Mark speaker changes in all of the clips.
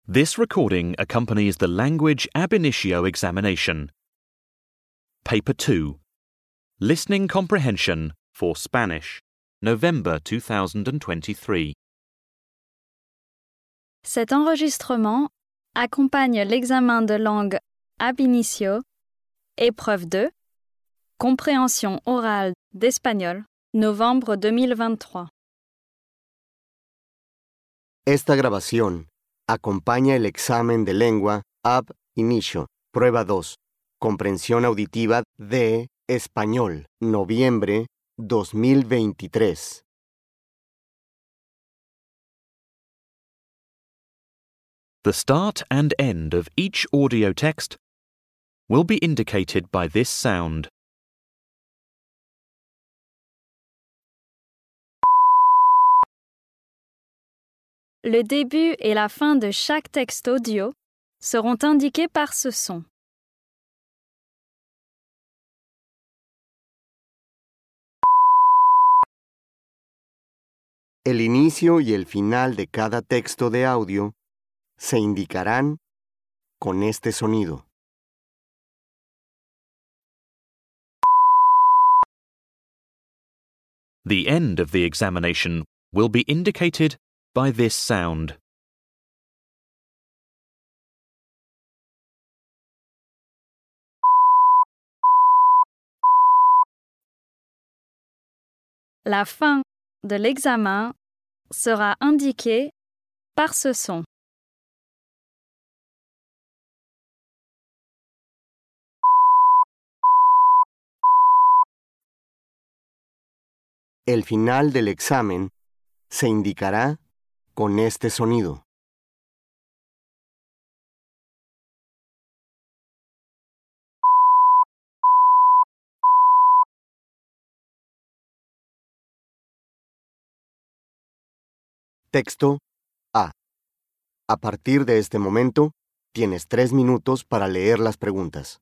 Speaker 1: This recording accompanies the Language Ab Initio examination. Paper 2. Listening Comprehension for Spanish, November 2023.
Speaker 2: Cet enregistrement accompagne l'examen de langue ab initio, épreuve 2, compréhension orale d'espagnol, novembre 2023.
Speaker 3: Esta grabación acompaña el examen de lengua ab initio, prueba 2, comprensión auditiva de español, noviembre 2023.
Speaker 1: The start and end of each audio text will be indicated by this sound.
Speaker 2: Le début et la fin de chaque texte audio seront indiqués par ce son.
Speaker 3: El inicio y el final de cada texto de audio se indicarán con este sonido.
Speaker 1: The end of the examination will be indicated by this sound.
Speaker 2: La fin de l'examen sera indiquée par ce son.
Speaker 3: El final del examen se indicará con este sonido. Texto A. A partir de este momento, tienes 3 minutos para leer las preguntas.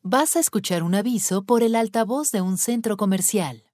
Speaker 4: Vas a escuchar un aviso por el altavoz de un centro comercial.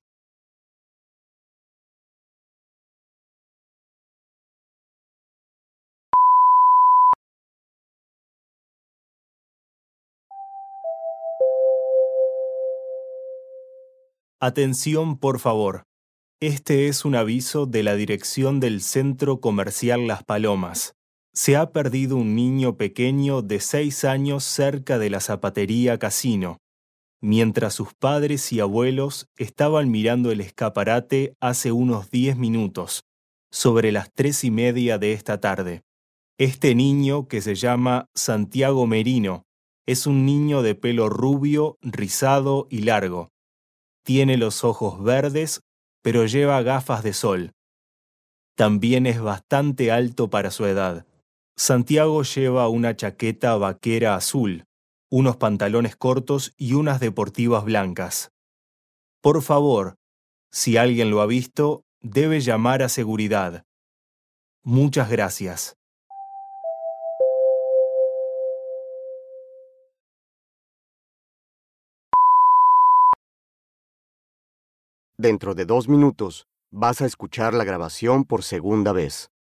Speaker 5: Atención, por favor. Este es un aviso de la dirección del Centro Comercial Las Palomas. Se ha perdido un niño pequeño de 6 años cerca de la zapatería Casino, mientras sus padres y abuelos estaban mirando el escaparate hace unos 10 minutos, sobre las 3:30 de esta tarde. Este niño, que se llama Santiago Merino, es un niño de pelo rubio, rizado y largo. Tiene los ojos verdes, pero lleva gafas de sol. También es bastante alto para su edad. Santiago lleva una chaqueta vaquera azul, unos pantalones cortos y unas deportivas blancas. Por favor, si alguien lo ha visto, debe llamar a seguridad. Muchas gracias.
Speaker 3: Dentro de 2 minutos, vas a escuchar la grabación por segunda vez.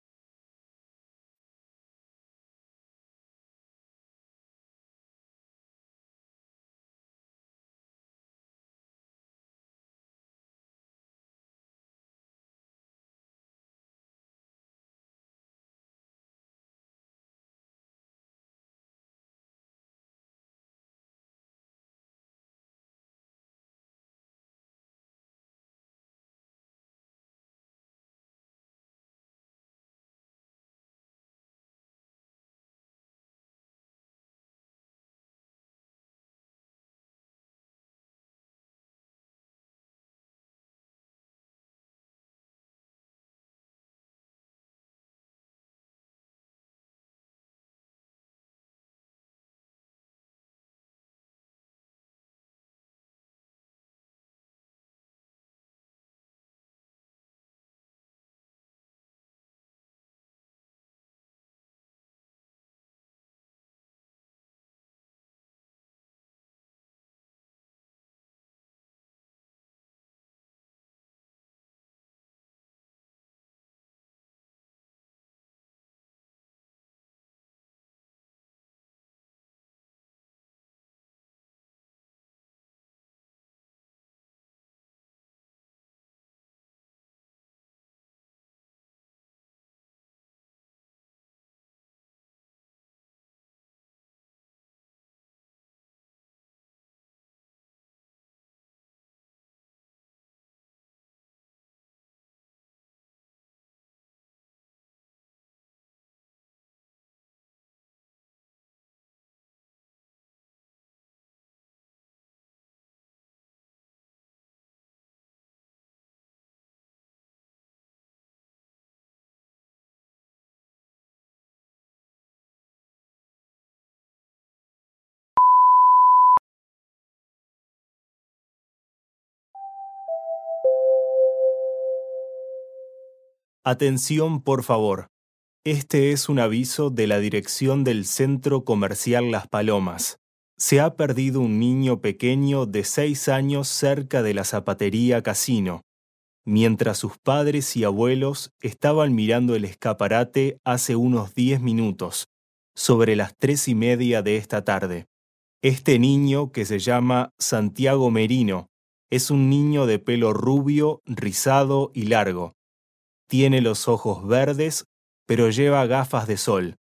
Speaker 5: Atención, por favor. Este es un aviso de la dirección del Centro Comercial Las Palomas. Se ha perdido un niño pequeño de 6 años cerca de la zapatería Casino, mientras sus padres y abuelos estaban mirando el escaparate hace unos 10 minutos, sobre las 3:30 de esta tarde. Este niño, que se llama Santiago Merino, es un niño de pelo rubio, rizado y largo. Tiene los ojos verdes, pero lleva gafas de sol.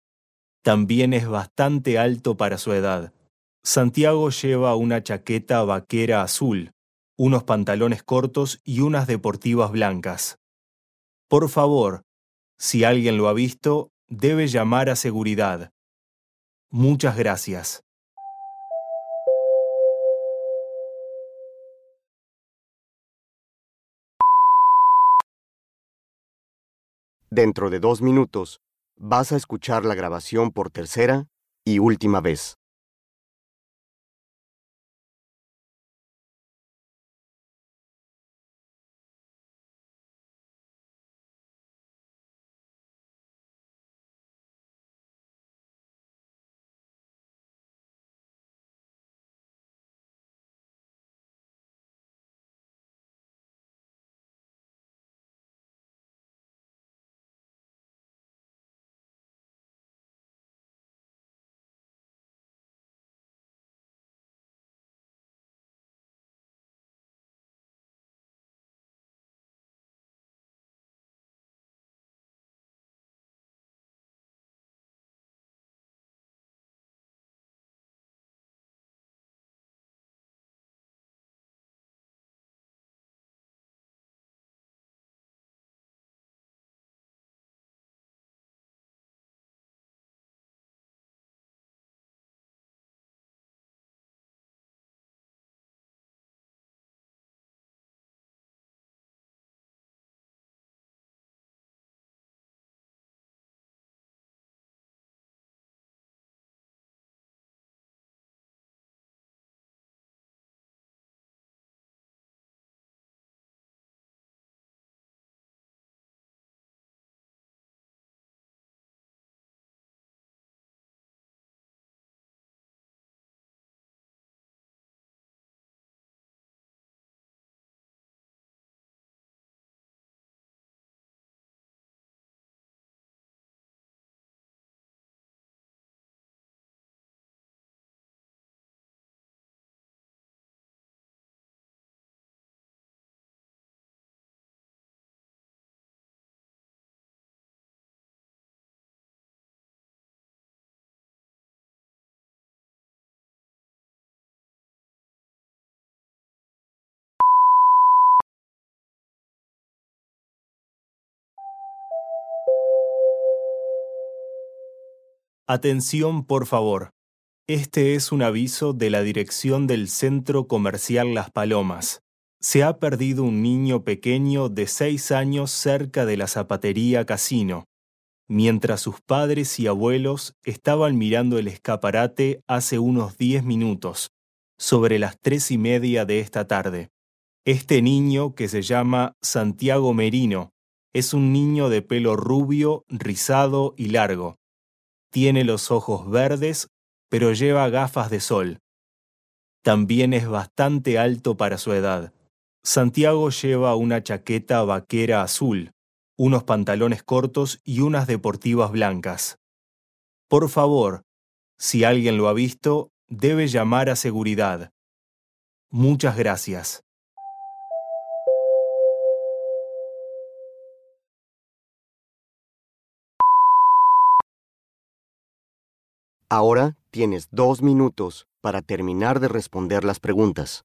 Speaker 5: También es bastante alto para su edad. Santiago lleva una chaqueta vaquera azul, unos pantalones cortos y unas deportivas blancas. Por favor, si alguien lo ha visto, debe llamar a seguridad. Muchas gracias.
Speaker 3: Dentro de 2 minutos, vas a escuchar la grabación por tercera y última vez.
Speaker 5: Atención, por favor. Este es un aviso de la dirección del Centro Comercial Las Palomas. Se ha perdido un niño pequeño de 6 años cerca de la zapatería Casino, mientras sus padres y abuelos estaban mirando el escaparate hace unos 10 minutos, sobre las 3:30 de esta tarde. Este niño, que se llama Santiago Merino, es un niño de pelo rubio, rizado y largo. Tiene los ojos verdes, pero lleva gafas de sol. También es bastante alto para su edad. Santiago lleva una chaqueta vaquera azul, unos pantalones cortos y unas deportivas blancas. Por favor, si alguien lo ha visto, debe llamar a seguridad. Muchas gracias.
Speaker 3: Ahora tienes 2 minutos para terminar de responder las preguntas.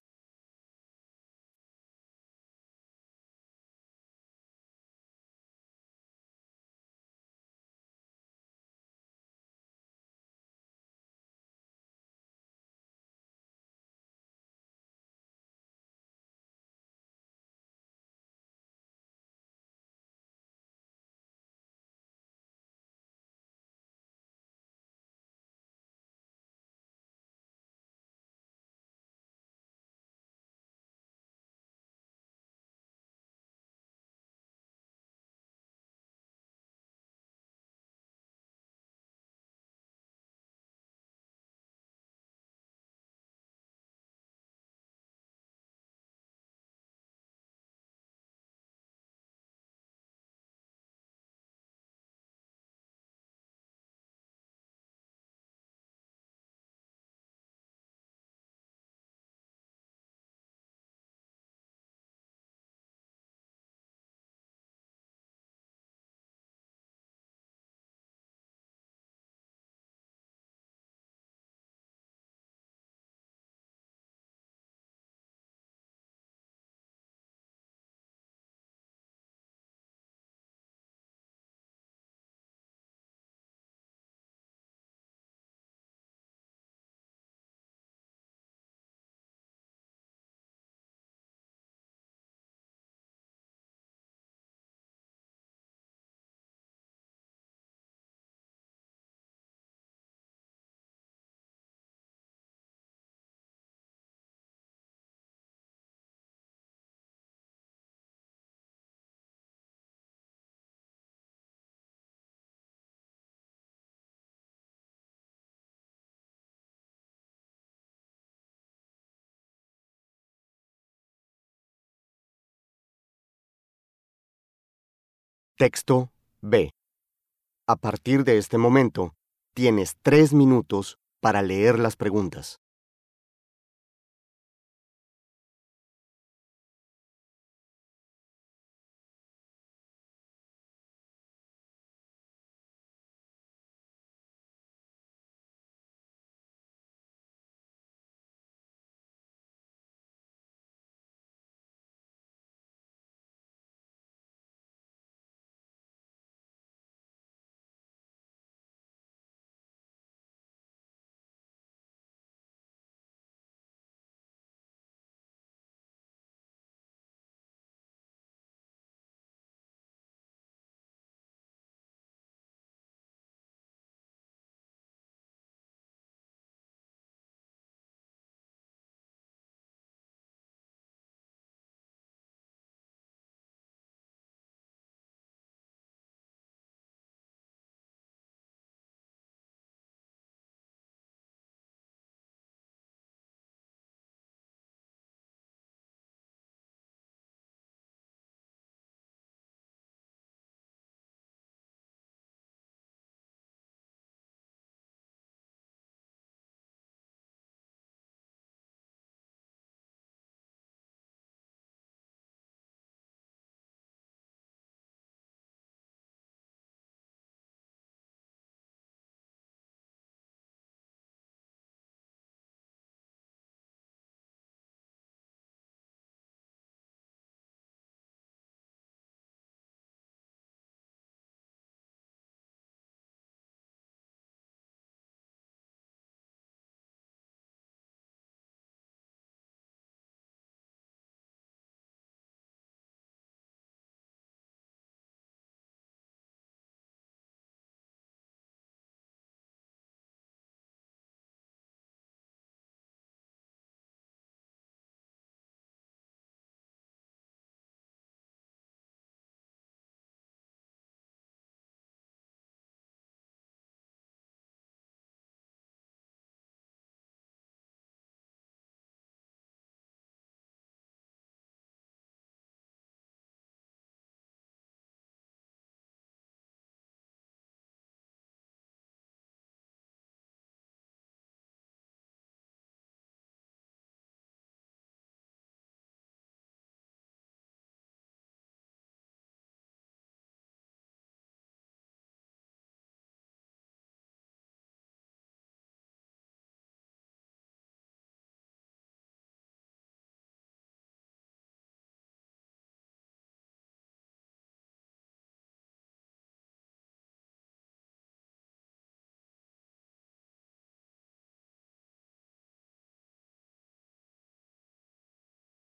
Speaker 3: Texto B. A partir de este momento, tienes 3 minutos para leer las preguntas.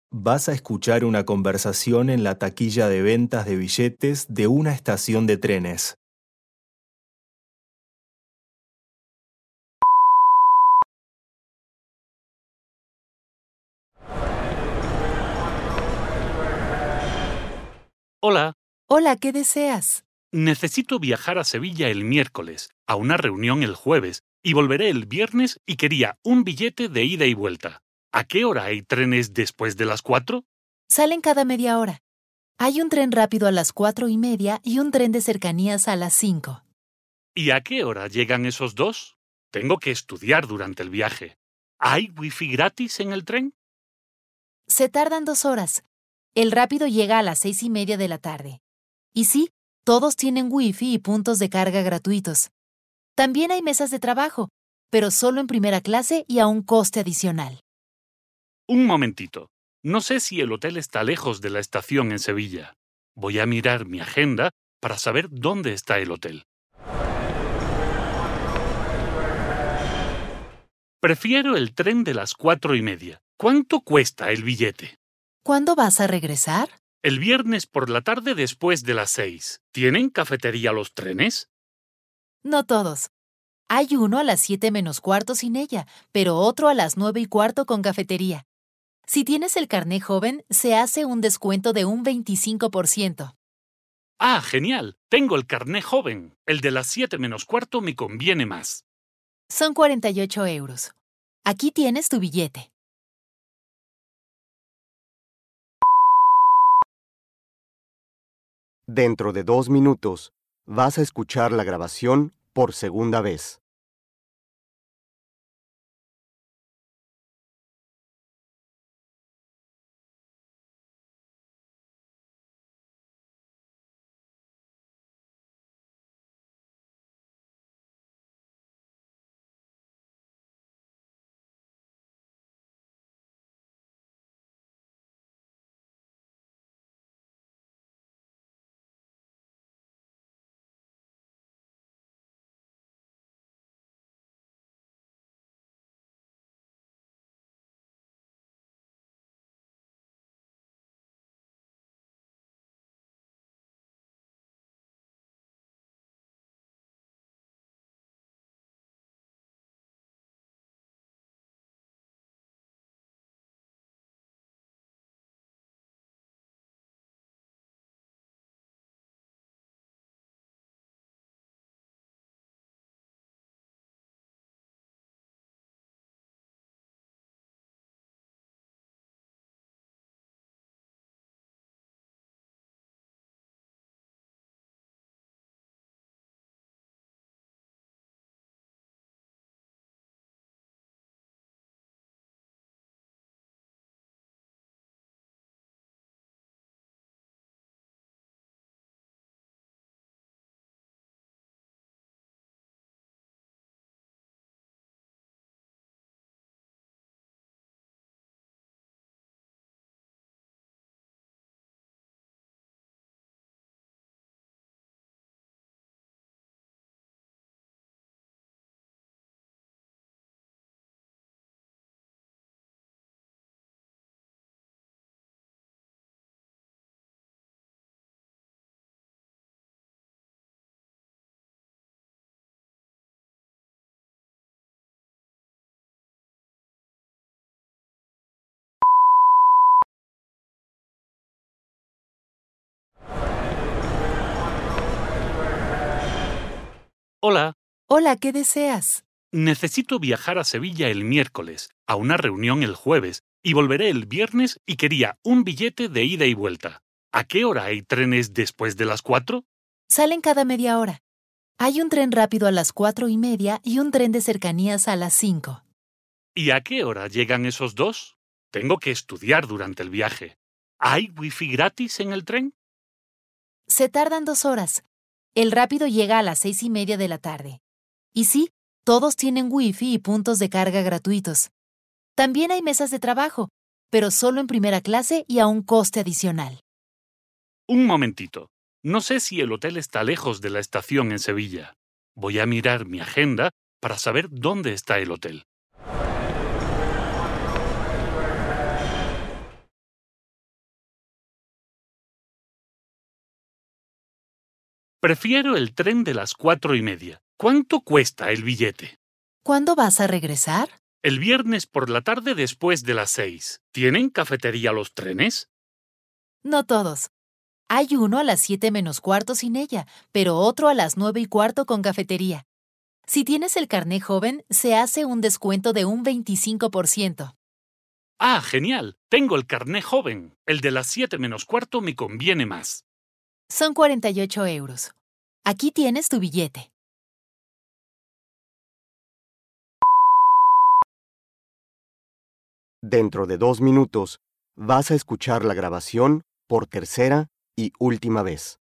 Speaker 5: Vas a escuchar una conversación en la taquilla de ventas de billetes de una estación de trenes.
Speaker 6: Hola,
Speaker 4: Hola, ¿qué deseas?
Speaker 6: necesito viajar a Sevilla el miércoles, a una reunión el jueves, y volveré el viernes y quería un billete de ida y vuelta. ¿A qué hora hay trenes después de las 4?
Speaker 4: Salen cada media hora. Hay un tren rápido a las 4:30 y un tren de cercanías a las 5.
Speaker 6: ¿Y a qué hora llegan esos dos? Tengo que estudiar durante el viaje. ¿Hay wifi gratis en el tren?
Speaker 4: Se tardan 2 horas. El rápido llega a las 6:30 de la tarde. Y sí, todos tienen wifi y puntos de carga gratuitos. También hay mesas de trabajo, pero solo en primera clase y a un coste adicional.
Speaker 6: Un momentito. No sé si el hotel está lejos de la estación en Sevilla. Voy a mirar mi agenda para saber dónde está el hotel. Prefiero el tren de las 4:30. ¿Cuánto cuesta el billete?
Speaker 4: ¿Cuándo vas a regresar?
Speaker 6: El viernes por la tarde después de las 6. ¿Tienen cafetería los trenes?
Speaker 4: No todos. Hay uno a las 7:15 sin ella, pero otro a las 9:15 con cafetería. Si tienes el carné joven, se hace un descuento de un 25%.
Speaker 6: ¡Ah, genial! Tengo el carné joven. El de las 7:15 me conviene más.
Speaker 4: Son 48 euros. Aquí tienes tu billete.
Speaker 3: Dentro de 2 minutos, vas a escuchar la grabación por segunda vez.
Speaker 6: Hola,
Speaker 4: Hola, ¿qué deseas?
Speaker 6: necesito viajar a Sevilla el miércoles, a una reunión el jueves, y volveré el viernes y quería un billete de ida y vuelta. ¿A qué hora hay trenes después de las 4?
Speaker 4: Salen cada media hora. Hay un tren rápido a las 4:30 y un tren de cercanías a las 5.
Speaker 6: ¿Y a qué hora llegan esos dos? Tengo que estudiar durante el viaje. ¿Hay wifi gratis en el tren?
Speaker 4: Se tardan 2 horas. El rápido llega a las 6:30 de la tarde. Y sí, todos tienen wifi y puntos de carga gratuitos. También hay mesas de trabajo, pero solo en primera clase y a un coste adicional.
Speaker 6: Un momentito. No sé si el hotel está lejos de la estación en Sevilla. Voy a mirar mi agenda para saber dónde está el hotel. Prefiero el tren de las 4:30. ¿Cuánto cuesta el billete?
Speaker 4: ¿Cuándo vas a regresar?
Speaker 6: El viernes por la tarde después de las 6. ¿Tienen cafetería los trenes?
Speaker 4: No todos. Hay uno a las 7 menos cuarto sin ella, pero otro a las 9:15 con cafetería. Si tienes el carné joven, se hace un descuento de un 25%.
Speaker 6: Ah, genial. Tengo el carné joven. El de las 7:15 me conviene más.
Speaker 4: Son 48 euros. Aquí tienes tu billete.
Speaker 3: Dentro de 2 minutos, vas a escuchar la grabación por tercera y última vez.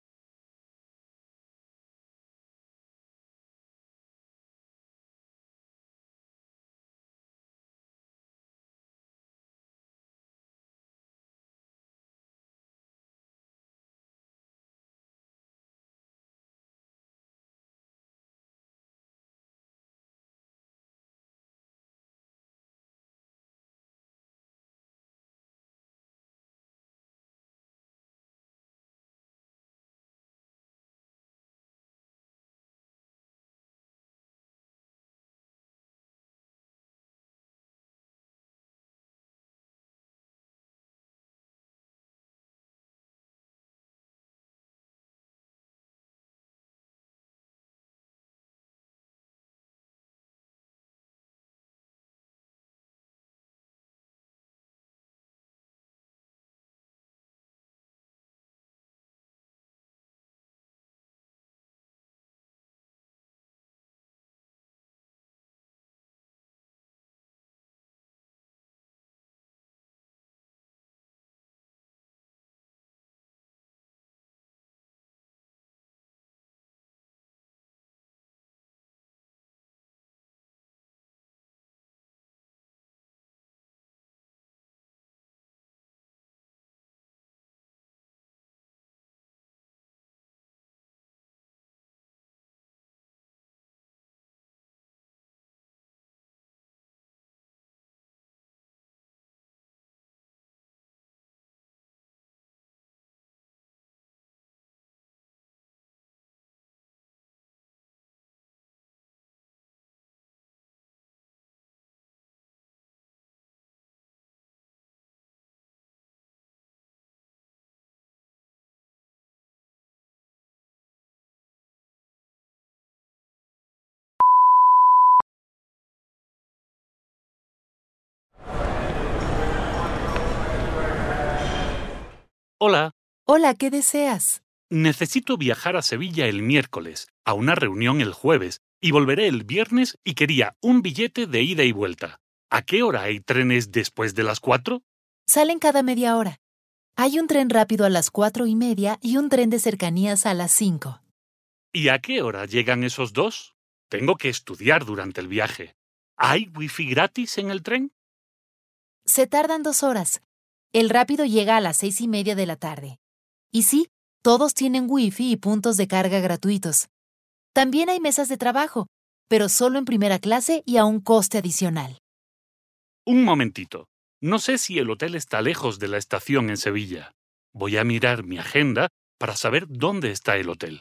Speaker 6: Hola.
Speaker 4: Hola, ¿qué deseas?
Speaker 6: Necesito viajar a Sevilla el miércoles, a una reunión el jueves, y volveré el viernes y quería un billete de ida y vuelta. ¿A qué hora hay trenes después de las 4?
Speaker 4: Salen cada media hora. Hay un tren rápido a las 4:30 y un tren de cercanías a las 5.
Speaker 6: ¿Y a qué hora llegan esos dos? Tengo que estudiar durante el viaje. ¿Hay wifi gratis en el tren?
Speaker 4: Se tardan 2 horas. El rápido llega a las 6:30 de la tarde. Y sí, todos tienen wifi y puntos de carga gratuitos. También hay mesas de trabajo, pero solo en primera clase y a un coste adicional.
Speaker 6: Un momentito. No sé si el hotel está lejos de la estación en Sevilla. Voy a mirar mi agenda para saber dónde está el hotel.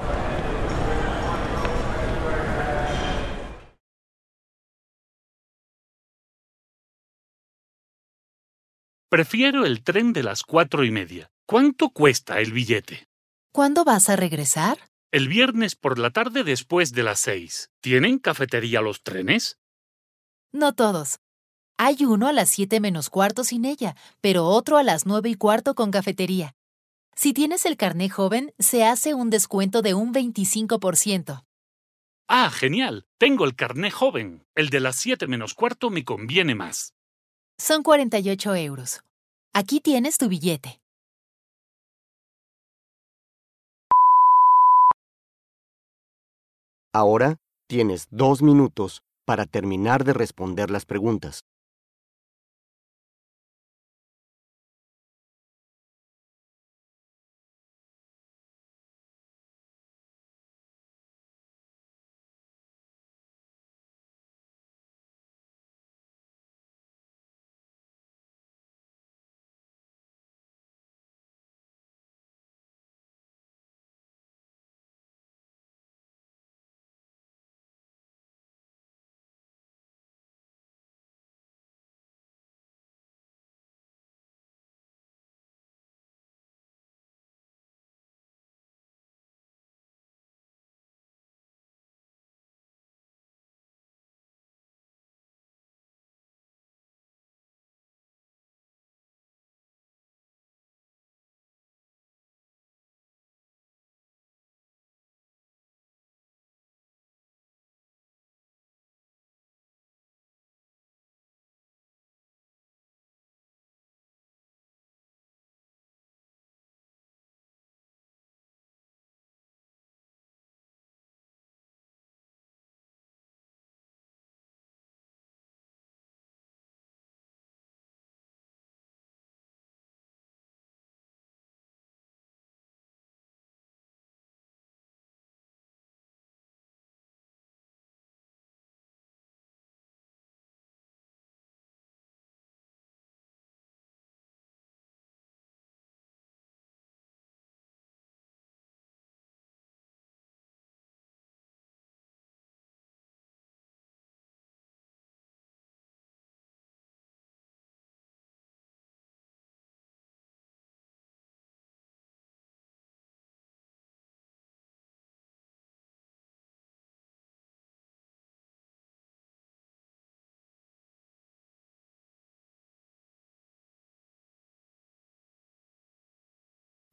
Speaker 6: Prefiero el tren de las 4:30. ¿Cuánto cuesta el billete?
Speaker 4: ¿Cuándo vas a regresar?
Speaker 6: El viernes por la tarde después de las 6. ¿Tienen cafetería los trenes?
Speaker 4: No todos. Hay uno a las 7 menos cuarto sin ella, pero otro a las 9:15 con cafetería. Si tienes el carné joven, se hace un descuento de un 25%.
Speaker 6: Ah, genial. Tengo el carné joven. El de las 7:15 me conviene más.
Speaker 4: Son 48 euros. Aquí tienes tu billete.
Speaker 3: Ahora tienes 2 minutos para terminar de responder las preguntas.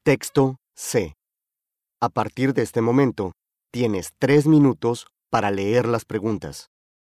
Speaker 3: Texto C. A partir de este momento, tienes 3 minutos para leer las preguntas.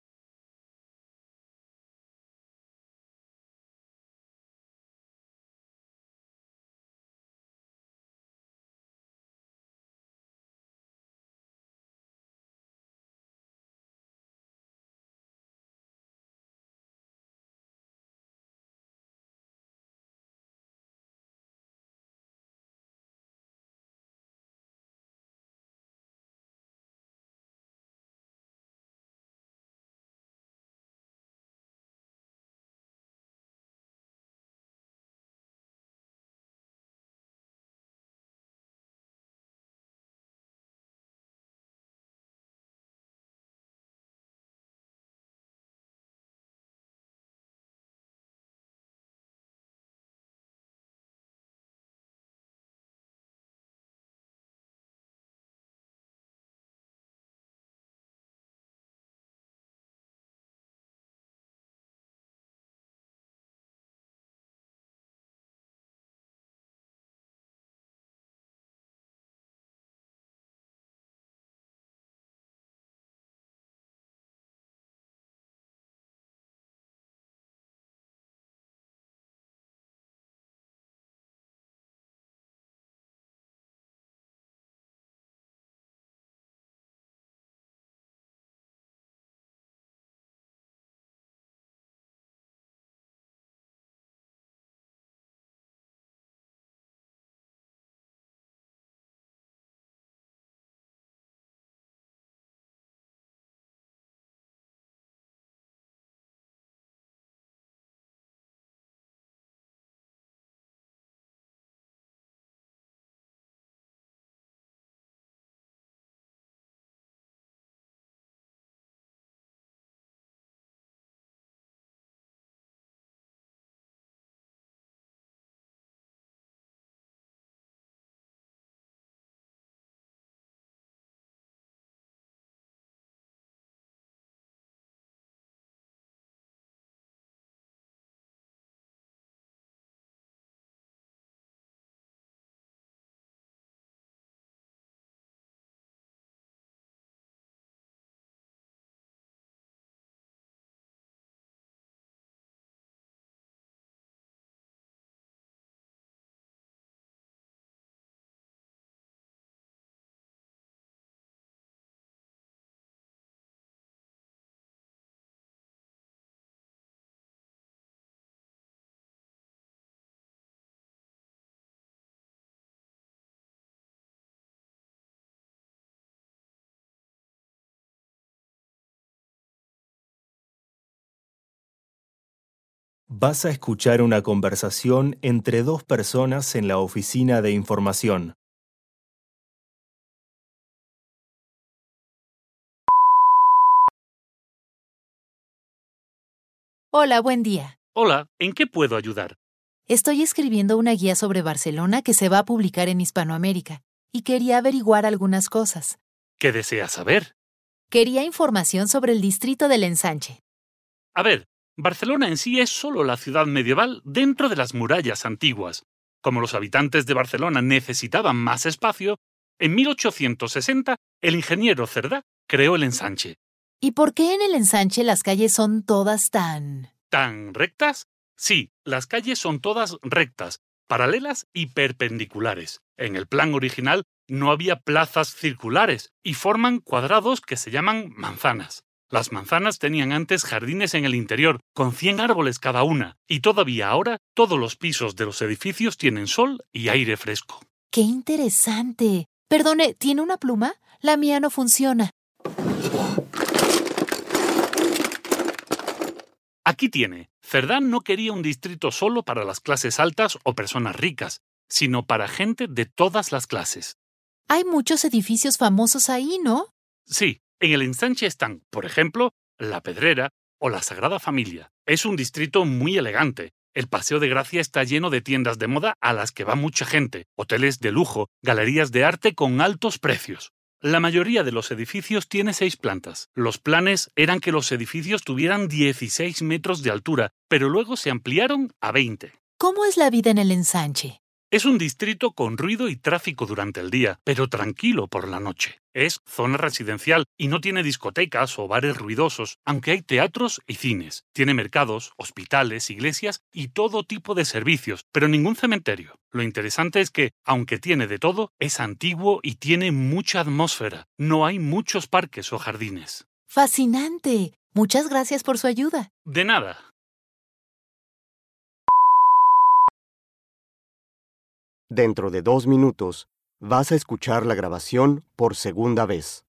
Speaker 5: Vas a escuchar una conversación entre dos personas en la oficina de información.
Speaker 4: Hola, buen día.
Speaker 6: Hola, ¿en qué puedo ayudar?
Speaker 4: Estoy escribiendo una guía sobre Barcelona que se va a publicar en Hispanoamérica y quería averiguar algunas cosas.
Speaker 6: ¿Qué deseas saber?
Speaker 4: Quería información sobre el distrito del Ensanche.
Speaker 6: A ver, Barcelona en sí es solo la ciudad medieval dentro de las murallas antiguas. Como los habitantes de Barcelona necesitaban más espacio, en 1860 el ingeniero Cerdà creó el ensanche.
Speaker 4: ¿Y por qué en el Ensanche las calles son todas tan...
Speaker 6: ¿Tan rectas? Sí, las calles son todas rectas, paralelas y perpendiculares. En el plan original no había plazas circulares y forman cuadrados que se llaman manzanas. Las manzanas tenían antes jardines en el interior, con 100 árboles cada una, y todavía ahora todos los pisos de los edificios tienen sol y aire fresco.
Speaker 4: ¡Qué interesante! Perdone, ¿tiene una pluma? La mía no funciona.
Speaker 6: Aquí tiene. Cerdà no quería un distrito solo para las clases altas o personas ricas, sino para gente de todas las clases.
Speaker 4: Hay muchos edificios famosos ahí, ¿no?
Speaker 6: Sí, en el ensanche están, por ejemplo, La Pedrera o la Sagrada Familia. Es un distrito muy elegante. El Paseo de Gracia está lleno de tiendas de moda a las que va mucha gente, hoteles de lujo, galerías de arte con altos precios. La mayoría de los edificios tiene 6 plantas. Los planes eran que los edificios tuvieran 16 metros de altura, pero luego se ampliaron a 20.
Speaker 4: ¿Cómo es la vida en el Ensanche?
Speaker 6: Es un distrito con ruido y tráfico durante el día, pero tranquilo por la noche. Es zona residencial y no tiene discotecas o bares ruidosos, aunque hay teatros y cines. Tiene mercados, hospitales, iglesias y todo tipo de servicios, pero ningún cementerio. Lo interesante es que, aunque tiene de todo, es antiguo y tiene mucha atmósfera. No hay muchos parques o jardines.
Speaker 4: ¡Fascinante! Muchas gracias por su ayuda.
Speaker 6: De nada.
Speaker 3: Dentro de 2 minutos, vas a escuchar la grabación por segunda vez.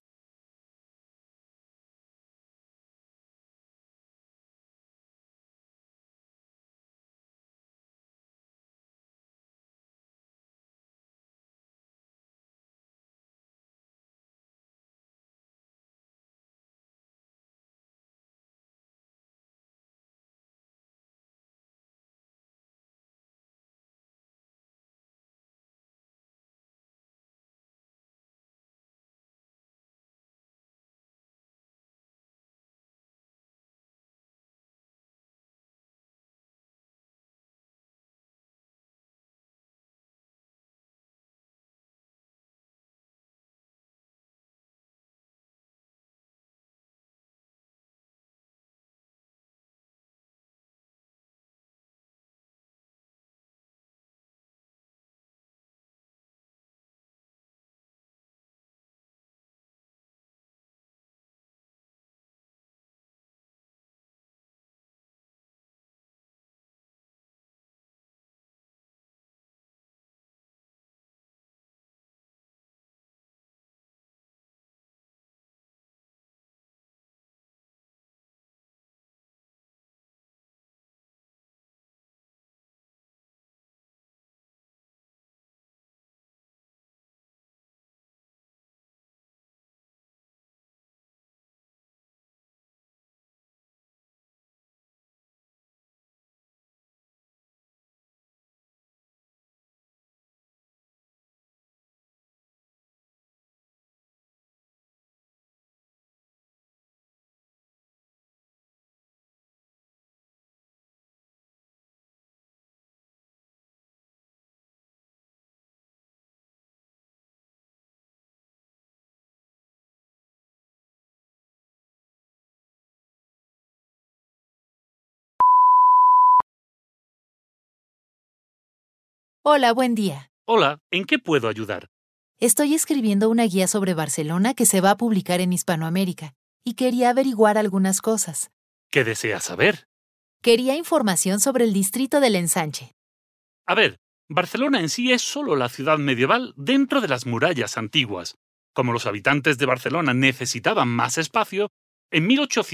Speaker 4: Hola, buen día.
Speaker 6: Hola, ¿en qué puedo ayudar?
Speaker 4: Estoy escribiendo una guía sobre Barcelona que se va a publicar en Hispanoamérica y quería averiguar algunas cosas.
Speaker 6: ¿Qué deseas saber?
Speaker 4: Quería información sobre el distrito del Ensanche.
Speaker 6: A ver, Barcelona en sí es solo la ciudad medieval dentro de las murallas antiguas. Como los habitantes de Barcelona necesitaban más espacio, en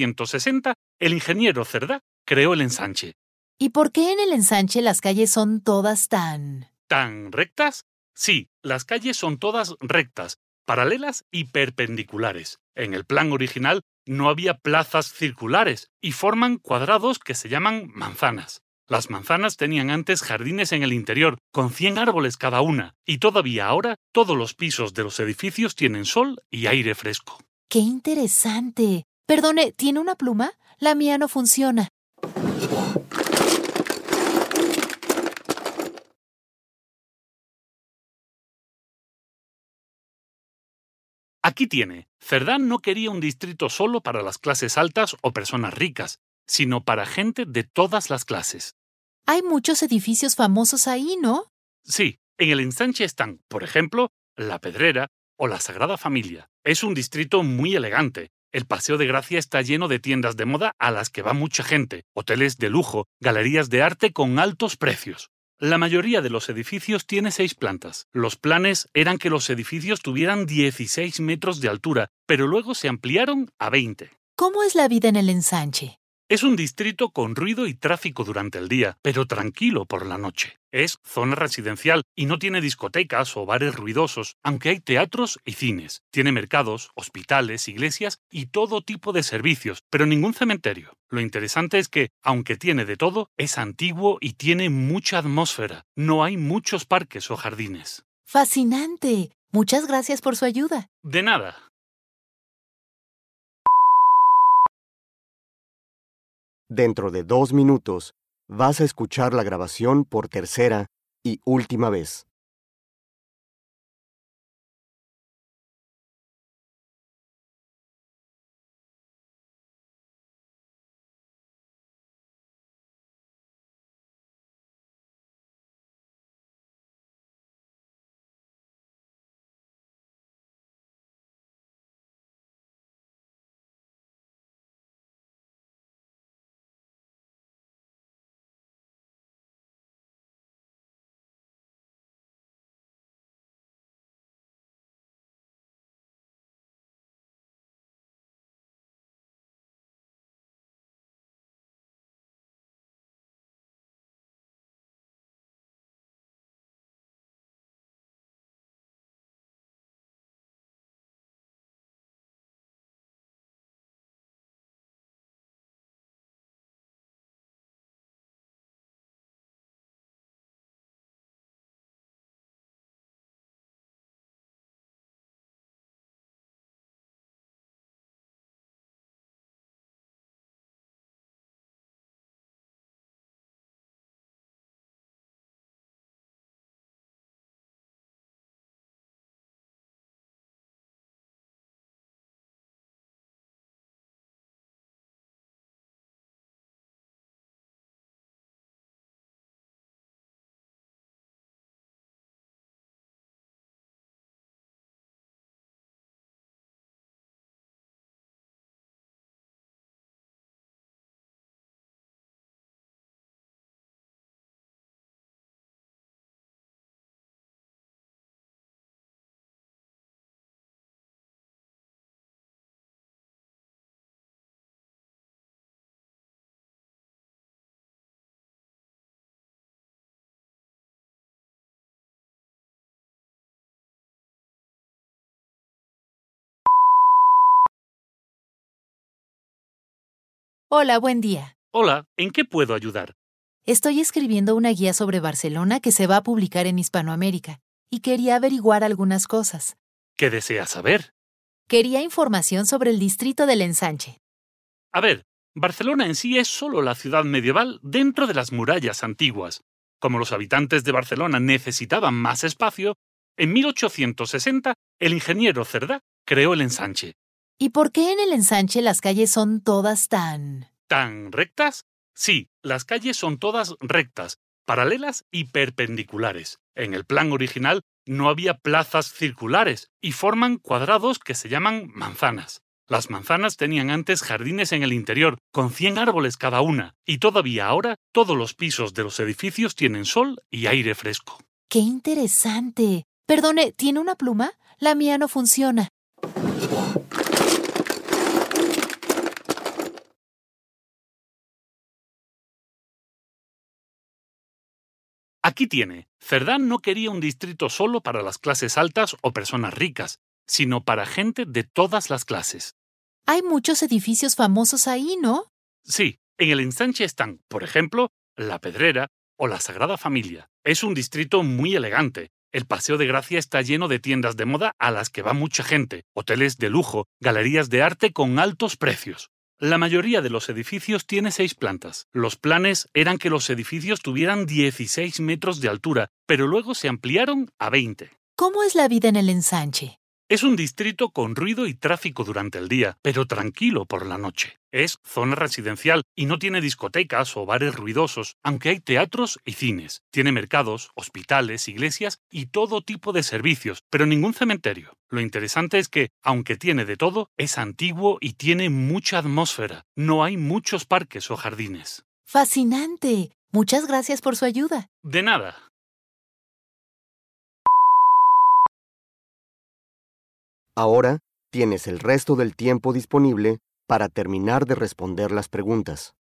Speaker 6: 1860 el ingeniero Cerdà creó el ensanche.
Speaker 4: ¿Y por qué en el Ensanche las calles son todas tan...
Speaker 6: ¿Tan rectas? Sí, las calles son todas rectas, paralelas y perpendiculares. En el plan original no había plazas circulares y forman cuadrados que se llaman manzanas. Las manzanas tenían antes jardines en el interior, con 100 árboles cada una, y todavía ahora todos los pisos de los edificios tienen sol y aire fresco.
Speaker 4: ¡Qué interesante! Perdone, ¿tiene una pluma? La mía no funciona.
Speaker 6: Aquí tiene. Cerdà no quería un distrito solo para las clases altas o personas ricas, sino para gente de todas las clases.
Speaker 4: Hay muchos edificios famosos ahí, ¿no?
Speaker 6: Sí, en el ensanche están, por ejemplo, La Pedrera o la Sagrada Familia. Es un distrito muy elegante. El Paseo de Gracia está lleno de tiendas de moda a las que va mucha gente, hoteles de lujo, galerías de arte con altos precios. La mayoría de los edificios tiene 6 plantas. Los planes eran que los edificios tuvieran 16 metros de altura, pero luego se ampliaron a 20.
Speaker 4: ¿Cómo es la vida en el Ensanche?
Speaker 6: Es un distrito con ruido y tráfico durante el día, pero tranquilo por la noche. Es zona residencial y no tiene discotecas o bares ruidosos, aunque hay teatros y cines. Tiene mercados, hospitales, iglesias y todo tipo de servicios, pero ningún cementerio. Lo interesante es que, aunque tiene de todo, es antiguo y tiene mucha atmósfera. No hay muchos parques o jardines.
Speaker 4: ¡Fascinante! Muchas gracias por su ayuda.
Speaker 6: De nada.
Speaker 3: Dentro de 2 minutos, vas a escuchar la grabación por tercera y última vez.
Speaker 4: Hola, buen día.
Speaker 6: Hola, ¿en qué puedo ayudar?
Speaker 4: Estoy escribiendo una guía sobre Barcelona que se va a publicar en Hispanoamérica y quería averiguar algunas cosas.
Speaker 6: ¿Qué deseas saber?
Speaker 4: Quería información sobre el distrito del Ensanche.
Speaker 6: A ver, Barcelona en sí es solo la ciudad medieval dentro de las murallas antiguas. Como los habitantes de Barcelona necesitaban más espacio, en 1860 el ingeniero Cerdà creó el ensanche.
Speaker 4: ¿Y por qué en el Ensanche las calles son todas tan...
Speaker 6: ¿Tan rectas? Sí, las calles son todas rectas, paralelas y perpendiculares. En el plan original no había plazas circulares y forman cuadrados que se llaman manzanas. Las manzanas tenían antes jardines en el interior, con 100 árboles cada una, y todavía ahora todos los pisos de los edificios tienen sol y aire fresco.
Speaker 4: ¡Qué interesante! Perdone, ¿tiene una pluma? La mía no funciona.
Speaker 6: Aquí tiene. Cerdà no quería un distrito solo para las clases altas o personas ricas, sino para gente de todas las clases.
Speaker 4: Hay muchos edificios famosos ahí, ¿no?
Speaker 6: Sí, en el ensanche están, por ejemplo, La Pedrera o la Sagrada Familia. Es un distrito muy elegante. El Paseo de Gracia está lleno de tiendas de moda a las que va mucha gente, hoteles de lujo, galerías de arte con altos precios. La mayoría de los edificios tiene 6 plantas. Los planes eran que los edificios tuvieran 16 metros de altura, pero luego se ampliaron a 20.
Speaker 4: ¿Cómo es la vida en el Ensanche?
Speaker 6: Es un distrito con ruido y tráfico durante el día, pero tranquilo por la noche. Es zona residencial y no tiene discotecas o bares ruidosos, aunque hay teatros y cines. Tiene mercados, hospitales, iglesias y todo tipo de servicios, pero ningún cementerio. Lo interesante es que, aunque tiene de todo, es antiguo y tiene mucha atmósfera. No hay muchos parques o jardines.
Speaker 4: ¡Fascinante! Muchas gracias por su ayuda.
Speaker 6: De nada.
Speaker 3: Ahora tienes el resto del tiempo disponible para terminar de responder las preguntas.